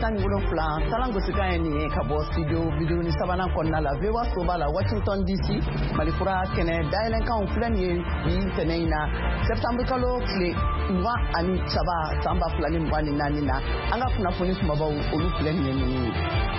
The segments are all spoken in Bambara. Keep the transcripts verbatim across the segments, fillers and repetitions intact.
tan wolo flan talango sika ni kabo studio video ni sabana konna la vewa soba la Washington D C malifura kene dailen kan flan ye yi feneina september kalo kle mwa ani saba samba flan mwani nani na anga kuna foni kuma ba olu flan ye ni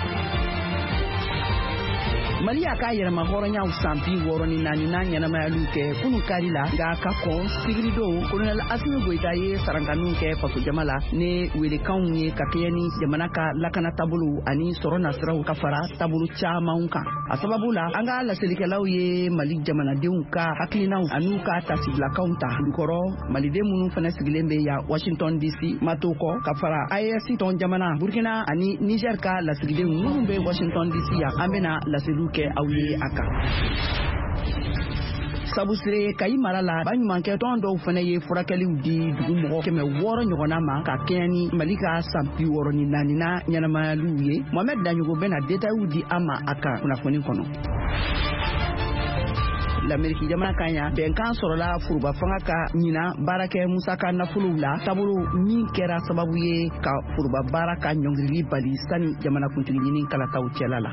Malia ka yera ma horonya usampi woroni nani na nyana ma luke kunu karila ga ka ko sigrido kolonel asmi goita ye saranganu ke fasu jamala ne wele kaunye ka kiyani jamana ka lakana tabulu ani sorona srahu kafara tabulu cha maunka asababula anga la selikelaw ye mali jamana deunka haklina anu ka tasibla kaunta dukoro mali de munu fana sigilembe ya Washington D C matoko kafara I A C ton jamana Burkina ani Niger ka la sigilem numbe Washington D C ya amena la selu ke awye aka sabusre kay marala bañ manke ton do fane ye furakali udi dugu mo keme woro nyogona ma ka keni malika sampi woro ni nanina nyana maluye Mohamed Danyugo bena deta udi ama aka kuna foni kono l'Amérique jamana kanya ben kan sorola furuba fanga ka nyina barake musaka na fulula tabulu mi kera sababu ye ka furuba baraka nyongri bali sani jamana kuntigi ni kala taw celala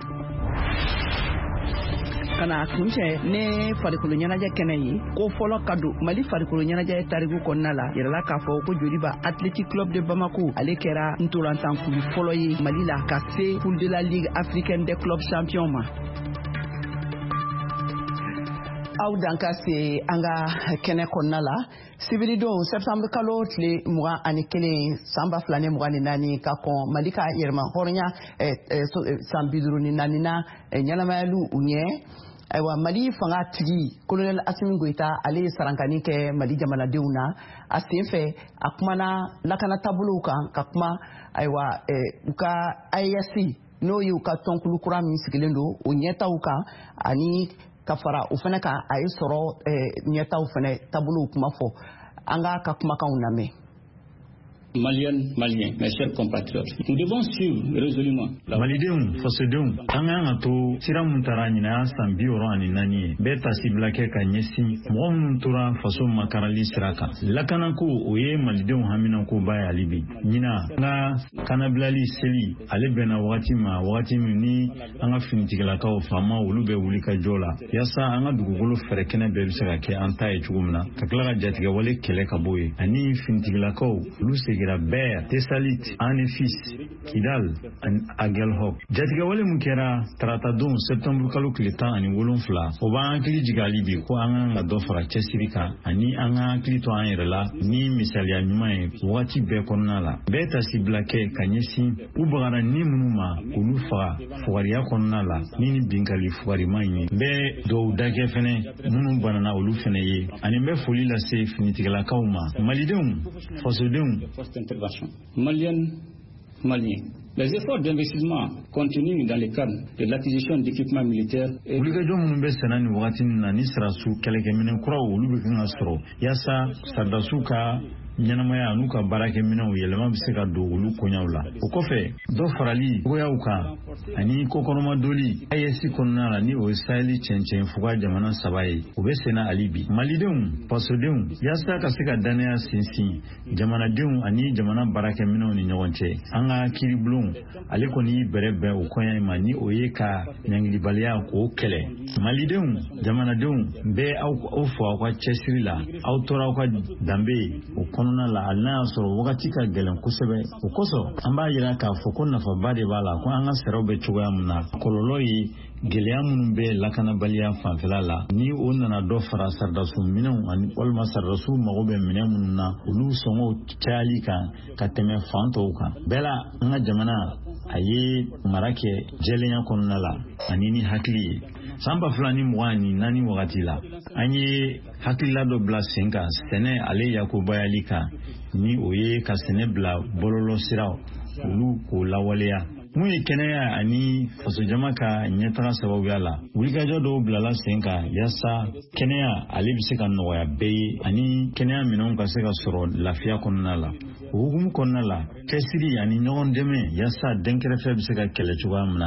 kana kunche ne farikolo nyanaje keneyi ko folo kadu mali farikolo nyanaje tarigu konnala yerala ka fo ko joliba Athletic Club de Bamako ale kera ntolantan kuli folo yi mali la ka se poule de la Ligue africaine des clubs champions ma aw danka se anga kene konnala sibilido septembre kalo tle mwa anikele samba flane mwa ni nani ka kon malika yerma hornya eh, eh, so, eh, sambiduru ni nani na eh, nyalamalu unye aywa mali fanga tigi colonel Assimi Goïta ale sarankani ke mali jamana deuna asenfe akumana lakana tabulu kan kakuma aywa eh, uka I A C no yu ka tonkulu kura mi sigilendo unyeta uka ani kafara ufana ka ay soro eh, nyeta ufana tabulu kuma fo anga ka kuma ka uname Maliennes, Maliens, mes chers compatriotes, nous devons suivre résolument. Malideum, Fosedeum, Anga to Siram Taranina, Sambi Orani Nani, Beta Siblake Kanyesi, Mom Tura, Faso Makarali Sraka, Lakanako, Oye, Malideum Haminako Baya Libi, Nina, Na, Kanablali Seli, Alebena Watima, Watimuni, Anga Finitilaka, Fama, Ulube Ulika Jola, Yasa, Anga Dugulu Ferekene Bersake, Anta Echumna, Kaklara Jatigawale Kelekaboy, Ani Finitilako, Luce Ber, Tessalit, Anefis, Kidal, Agelhop. Jatigawale Mukera, Tratadon, septembre Kaluklitan, and Wolonfla, Oba Ankli Jigalibi, Kuanga Dofra, Chesirika, Ani Anga Clito Anrela, Ni Misalia Numae, Wati Bekonala, Beta Siblake, Kanyesi, Ubara Nimunuma, Ulufa, Fuaria Konala, Nini Binkali Fuarimani, Be do Dagefene, Munu Banana Ulufene, Anime Folila Safe, Nitigala Kauma, Malidum, Fosodum. Intervention. Maliennes, Maliens. Les efforts d'investissement continuent dans le cadre de l'acquisition d'équipements militaires et Nyanamaya anuka barake mina uyelema biseka dogulu konyaula ukofe do farali goyauka ani kokonoma doli ayesi konnala ni o sali chenchen fuga jamana sabai ubesena alibi malideum pasodeum yasa kaseka danaya sinsin jamana deum ani jamana barake mina ni nyonche anga kiriblum aliko ni berebe ukonya imani oyeka nyangili balia ko kele malideum jamana deum be au ofo kwa chesirila autora kwa dambe ukon la alna so wakati ka gelen kusebe ukoso amba yira ka foko na fa bade bala ko anga serobe chugamna kololoyi geleamun be lakana balia fanfilala ni onna na do fara sardasu minan ani olma sardasu magobe minan na ulu songo chalika kateme fanto ka bela nga jamana aye marake jelenya konnala anini hakli samba fulani mwani nani wakati la anye hakila do bla senga sene ale yakubaya lika ni oye ka sene bla bololo sirao ulu ko lawaleya Mui kenaya ani faso jamaka nyetara sababu yala. Wika jodo blala senka yasa kenaya alibisika noya bei ani kenaya minonga seka soro lafia konnala. Hukumu konnala kesiri ani nyon deme yasa denkere febisika kele chuga mna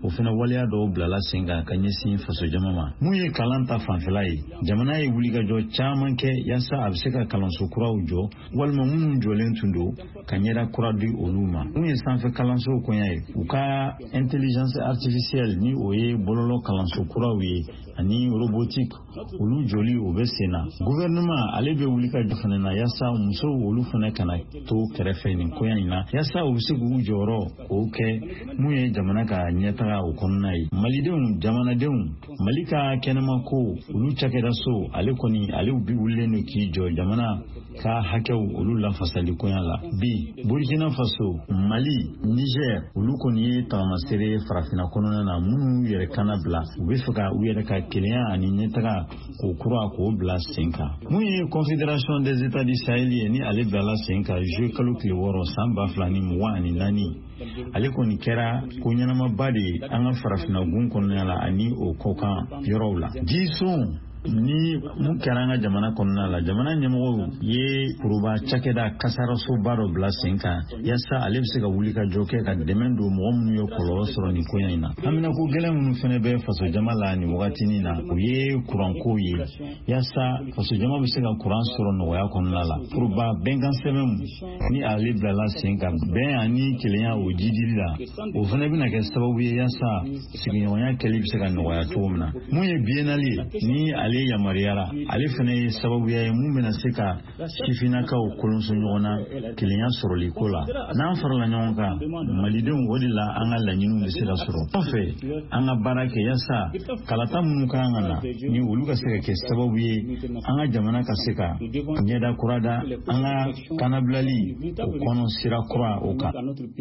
o fana waleya dɔw bilala sen kan ka ɲɛsin faso jama ma. Mun ye kalan ta fanfɛla ye, jamana ye wulikajɔ caman kɛ yaasa a bɛ se ka kalanso kuraw jɔ walima minnu jɔlen tun don ka ɲɛda kura di olu ma. Mun ye sanfɛ kalansow kɔnya ye, u ka intelligence artificielle ni o ye bololɔ kalanso kuraw ye ani robotique olu joli o bɛ sen na. Gouvernement ale bɛ wulikajɔ fana na yaasa musow olu fana kana to kɛrɛfɛ nin koya in na yaasa u bɛ se k'u jɔyɔrɔ k'o kɛ mun ye jamana ka ɲɛtaga o kɔnɔna ye. Malidenw jamanadenw Mali ka kɛnɛma ko olu cakɛda so ale kɔni ale bi wulilen don k'i jɔ jamana ka hakɛw olu lafasali koya la. Bi Burkina Faso, Mali, Niger olu kɔni ye tagamasere farafina kɔnɔna na minnu yɛrɛ kana bila u bɛ fɛ ka u yɛrɛ ka kelenya ani ɲɛtaga k'o kura k'o bila sen kan. Mun ye Confédération des États du Sahel ye ni ale bilala sen kan juillet kalo tile wɔɔrɔ san ba fila ni mugan ani naani ale kɔni kɛra ko ɲɛnamaba de ye an ka farafinagun kɔnɔna la ani o kɔkan yɔrɔw la. Jisun ni mun kɛra an ka jamana kɔnɔna la jamana ɲɛmɔgɔw ye kuruba cakɛda kasarasoba dɔ bila sen kan yaasa ale bɛ se ka wuli ka jɔ kɛ ka dɛmɛ don mɔgɔ minnu ye kɔlɔlɔ sɔrɔ nin koya in na. Amina ko gɛlɛn minnu fana bɛ faso jama la nin wagatinin na o ye kuranko ye yaasa faso jama bɛ se ka kuran sɔrɔ nɔgɔya kɔnɔna la. Kuruba bɛnkan sɛbɛn ni ale bilala sen kan bɛn ani kelenya o jidili la o fana bɛna kɛ sababu ye yaasa sigiɲɔgɔnya kɛli bɛ se ka nɔgɔya cogo min na. Mun ye biennale ni ale yamariyara ale fana ye sababuya ye mun bɛna se ka sifinakaw kolonso ɲɔgɔn na kelenya sɔrɔli ko la. N'an farala ɲɔgɔn kan malidenw o de la an ka laɲiniw bɛ se ka sɔrɔ. Kɔfɛ an ka baara kɛ yaasa kalata minnu ka kan ka na ni olu ka se ka kɛ sababu ye an ka jamana ka se ka ɲɛda kura da an ka kanabilali o kɔnɔ sira kura o kan.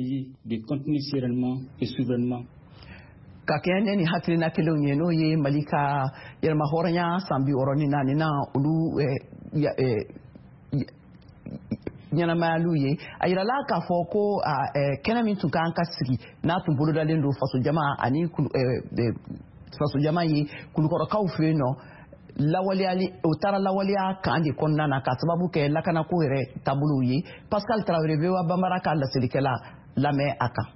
Ka kɛ ne ni hakilina kelenw ye n'o ye Mali ka yɛrɛma hɔrɔnya san bi wɔɔrɔ ni naani na olu ɲɛnamayaliw ye a yirala k'a fɔ ko kɛnɛ min tun kan ka sigi n'a tun bolodalen don faso jama ani faso jama ye kulukɔrɔkaw fɛ yen nɔ lawaleyali o taara lawaleya kan de kɔnɔna na ka sababu kɛ lakanako yɛrɛ taabolow ye. Pascal Traoré bɛ wa Banbara ka laselikɛla lamɛn a kan.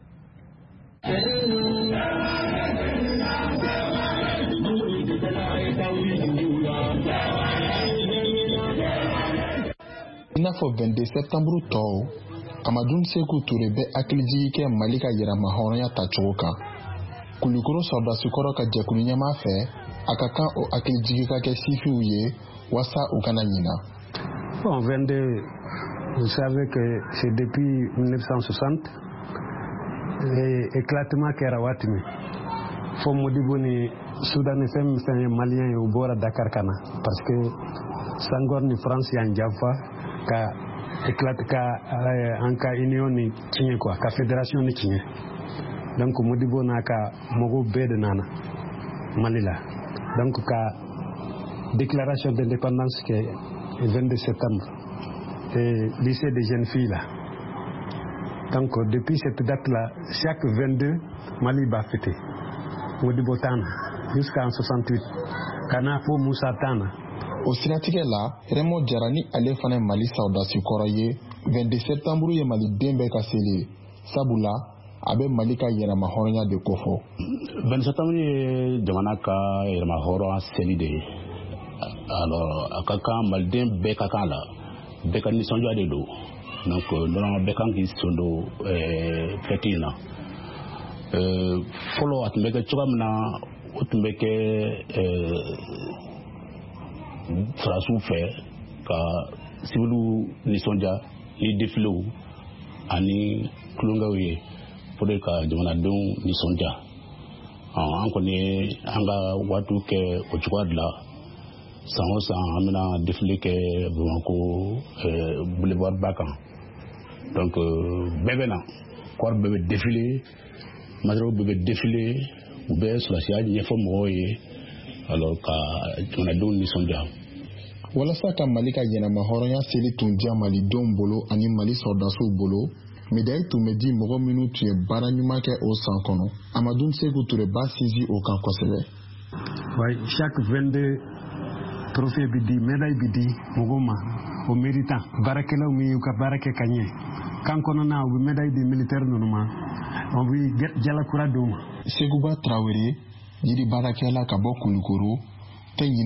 I n'a fɔ vingt-deux septembre tɔw Amadou Sékou Touré bɛ hakilijigi kɛ Mali ka yɛrɛma hɔrɔnya tacogo kan. Kulukoro sɔrɔdasi kɔrɔ ka jɛkulu ɲɛmaa fɛ a ka kan o hakilijigi ka kɛ sifiw ye wasa u kana ɲina. Bon, vingt-deux, vous savez que c'est depuis mille neuf cent soixante et éclatement kɛra waati min fo Modibo ni Soudan fɛn fɛn ye malien ye u bɔra Dakar kana parce que Senghor ni France y'an janfa ka éclate ka an ka union ni tiɲɛ quoi ka fédération ni tiɲɛ donc Modibo n'a ka mɔgɔw bɛɛ de nana Mali la donc ka déclaration d'indépendance kɛ vingt-deux septembre et lycée des jeunes filles là. Donc depuis cette date-là, chaque vingt-deux, Mali va fêter. Modibo Tana, jusqu'en soixante-huit. Kana pour Moussa Tana. O siratigɛ la, Raymond Jarani ale fana Mali sɔrɔdasi kɔrɔ ye vingt-deux septembre ye Maliden bɛɛ ka seli sabula a bɛ Mali ka yɛrɛma hɔrɔnya de kofɔ. vingt septembre ye jamana ka yɛrɛma hɔrɔnya seli de ye. Alors a ka kan Maliden bɛɛ ka kan la, bɛɛ ka nisɔndiya de don. Donc normalement bɛɛ kan k'i son don fête in na. Fɔlɔ a tun bɛ kɛ cogoya min na o tun bɛ kɛ farasiw fɛ ka civiliw nisɔndiya ni défilew ani kulonkɛw ye pour ka jamanadenw nisɔndiya. An kɔni ye an ka waatiw kɛ o cogoya de la. San o san an bɛna défilé kɛ Bamako boulevard ba kan. Donc bɛɛ bɛ na kɔɔri bɛɛ bɛ défilé matériel bɛɛ bɛ défilé u bɛ sɔrɔsiya ɲɛfɔ mɔgɔw ye alors ka jamanadenw nisɔndiya. Walasa ka Mali ka yɛrɛma hɔrɔnya seli tun diya Malidenw bolo ani Mali sɔrɔdasiw bolo médaille tun bɛ di mɔgɔ minnu tun ye baara ɲuman kɛ o san kɔnɔ. Amadou Sékou Touré b'a sinsin o kan kosɛbɛ. Oui, chaque vingt-deux trophée bi di médaille bi di mɔgɔw ma o méritant baarakɛlaw min y'u ka baara kɛ ka ɲɛ kan kɔnɔna u bɛ médaille di militaire ninnu ma o bɛ jalakura d'u ma Seguba Traoré, yiri baarakɛla ka bɔ Kulukoro, tɛ